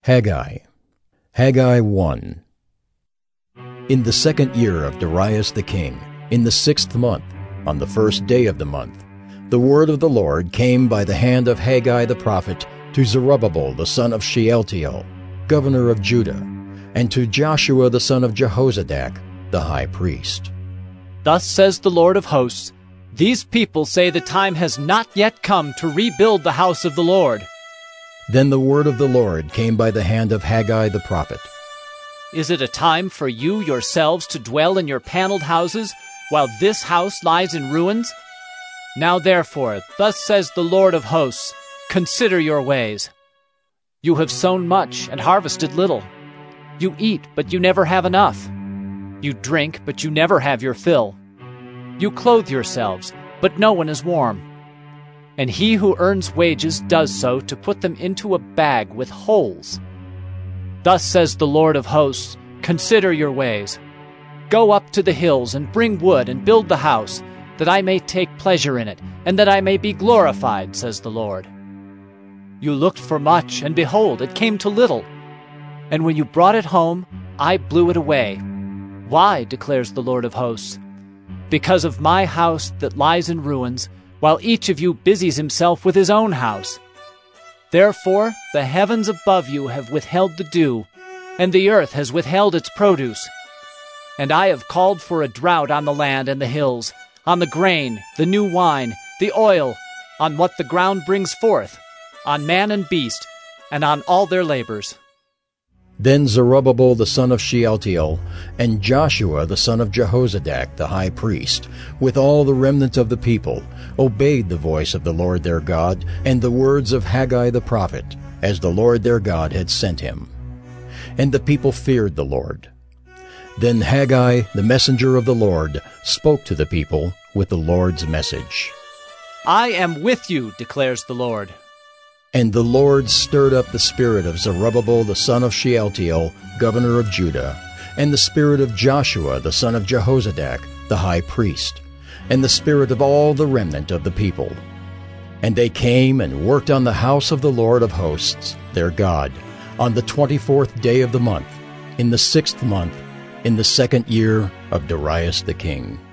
Haggai. Haggai 1. In the 2nd year of Darius the king, in the 6th month, on the 1st day of the month, the word of the Lord came by the hand of Haggai the prophet to Zerubbabel the son of Shealtiel, governor of Judah, and to Joshua the son of Jehozadak, the high priest. Thus says the Lord of hosts, these people say the time has not yet come to rebuild the house of the Lord. Then the word of the Lord came by the hand of Haggai the prophet. Is it a time for you yourselves to dwell in your paneled houses, while this house lies in ruins? Now therefore, thus says the Lord of hosts, consider your ways. You have sown much and harvested little. You eat, but you never have enough. You drink, but you never have your fill. You clothe yourselves, but no one is warm. And he who earns wages does so to put them into a bag with holes. Thus says the Lord of hosts, consider your ways. Go up to the hills and bring wood and build the house, that I may take pleasure in it, and that I may be glorified, says the Lord. You looked for much, and behold, it came to little. And when you brought it home, I blew it away. Why, declares the Lord of hosts? Because of my house that lies in ruins, while each of you busies himself with his own house. Therefore the heavens above you have withheld the dew, and the earth has withheld its produce. And I have called for a drought on the land and the hills, on the grain, the new wine, the oil, on what the ground brings forth, on man and beast, and on all their labors. Then Zerubbabel the son of Shealtiel, and Joshua the son of Jehozadak the high priest, with all the remnant of the people, obeyed the voice of the Lord their God, and the words of Haggai the prophet, as the Lord their God had sent him. And the people feared the Lord. Then Haggai, the messenger of the Lord, spoke to the people with the Lord's message. I am with you, declares the Lord. And the Lord stirred up the spirit of Zerubbabel the son of Shealtiel, governor of Judah, and the spirit of Joshua the son of Jehozadak, the high priest, and the spirit of all the remnant of the people. And they came and worked on the house of the Lord of hosts, their God, on the 24th day of the month, in the 6th month, in the 2nd year of Darius the king.